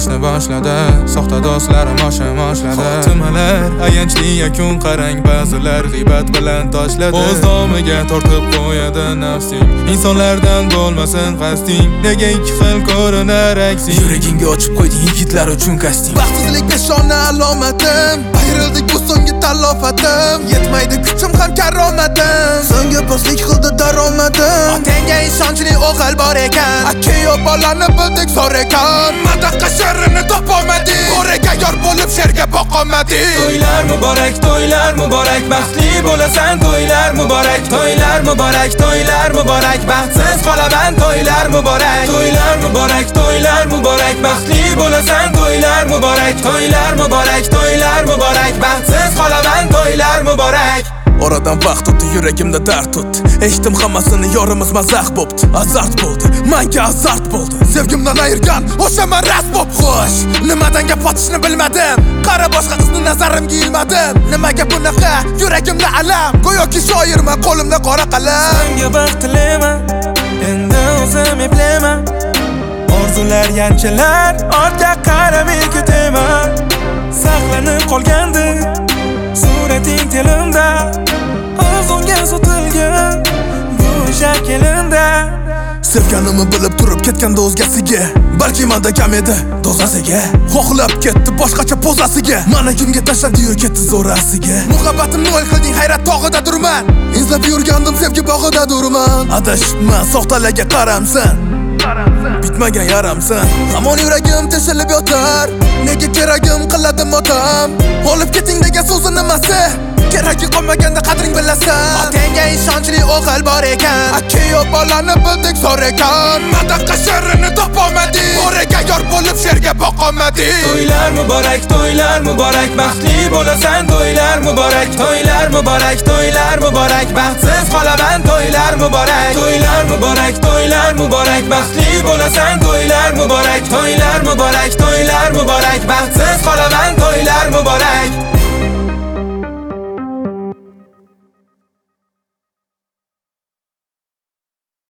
yashashni boshladi. Soxta do'stlarim oshladi. Xotimalar ayanchli yakun qarang, ba'zilar g'iybat bilan toshladi. O'z domiga tortib qo'yadi nafsing. Insonlardan bo'lmasin qasding, nega ikki xil ko'rinar aksing? Yuragingga ochib qo'yding yigitlar uchun kasting. Baxtsizlik peshona alomatim, ayrildik bu so'nggi talofatim. Yetmaydi kuchim ham karomatim, so'nggi postlik qildi daromadim. Otangga ishonchli o'g'il bor ekan, akayo bolani bildik zo'r ekan. Madaqa sherini topolmadik, o'raga yor bo'lib sherga boqolmadik. To'ylar muborak, baxtli bo'lasan. To'ylar muborak, baxtsiz qolaman. To'ylar muborak, baxtli bo'lasan. To'ylar muborak, baxtsiz qolaman. To'ylar muborak. Oradan vaqt o'tdi, yuragimda dard o'tdi. Eshitdim hammasini, yorimiz mazax bo'pti. Azart bo'ldi, menga azart bo'ldi. Sevgimdan ayirgan o'sha men ras bo'p xo'sh. Nimadan gap otishni bilmadim. Qara boshqa qizni nazarimga ilmadim. Nimaga bunaqa yuragimda alam? Go'yoki shoirman, qo'limda qora qalam. Senga baxt tilayman, endi o'zim eplayman. Orzular yanchilar, ortga qaramay ketaman. Saqlanib qolgandi surating tilimda, o'zingga sotilgan bu shaklingda. Sevganimni bilib turib ketganda o'zgasiga, balki menda kam edi dozasiga. Xohlab ketdi boshqacha pozasiga, mana kimga tashladi-yu ketdi zo'rasiga. Muhabbatimni o'l qilding, hayrat tog'ida durman. Izlab yurgandim sevgi bog'ida durman. Adashibman, soxtalarga qaramsan, bitmagan yaramsan. Hamon yuragim teshilib yotar, nega keragim qiladim otam. Olib keting degan so'zi nimasi? Keragi qolmaganda qadring bilasan. Otangga ishonchli o'g'il bor ekan, akayo bolani bildik zo'r ekan. Madaqa sherini topolmadik, o'raga yor bo'lib sherga boqolmadik. To'ylar muborak, baxtli bo'lasan. To'ylar muborak, baxtsiz qolaman. To'ylar muborak, baxtli bo'lasan. To'ylar muborak,